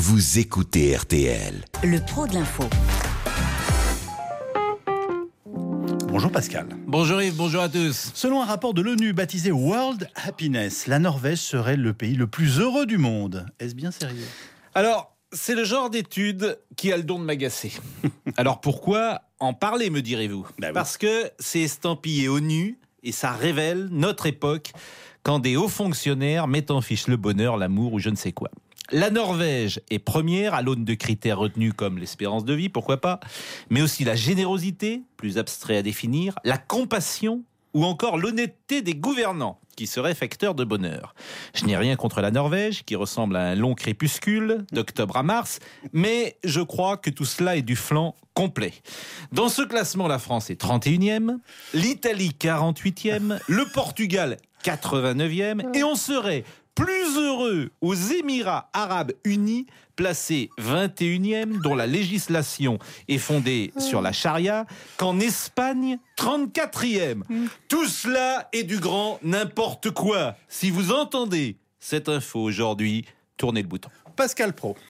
vous écoutez RTL. Le pro de l'info. Bonjour Pascal. Bonjour Yves, bonjour à tous. Selon un rapport de l'ONU baptisé World Happiness, la Norvège serait le pays le plus heureux du monde. Est-ce bien sérieux ? Alors, c'est le genre d'étude qui a le don de m'agacer. Alors pourquoi en parler, me direz-vous ? Oui. Parce que c'est estampillé ONU et ça révèle notre époque quand des hauts fonctionnaires mettent en fiche le bonheur, l'amour ou je ne sais quoi. La Norvège est première à l'aune de critères retenus comme l'espérance de vie, pourquoi pas, mais aussi la générosité, plus abstrait à définir, la compassion ou encore l'honnêteté des gouvernants, qui seraient facteurs de bonheur. Je n'ai rien contre la Norvège, qui ressemble à un long crépuscule, d'octobre à mars, mais je crois que tout cela est du flanc complet. Dans ce classement, la France est 31e, l'Italie 48e, le Portugal 89e, et on serait plus heureux aux Émirats Arabes Unis, placés 21e, dont la législation est fondée sur la charia, qu'en Espagne, 34e. Tout cela est du grand n'importe quoi. Si vous entendez cette info aujourd'hui, tournez le bouton. Pascal Pro.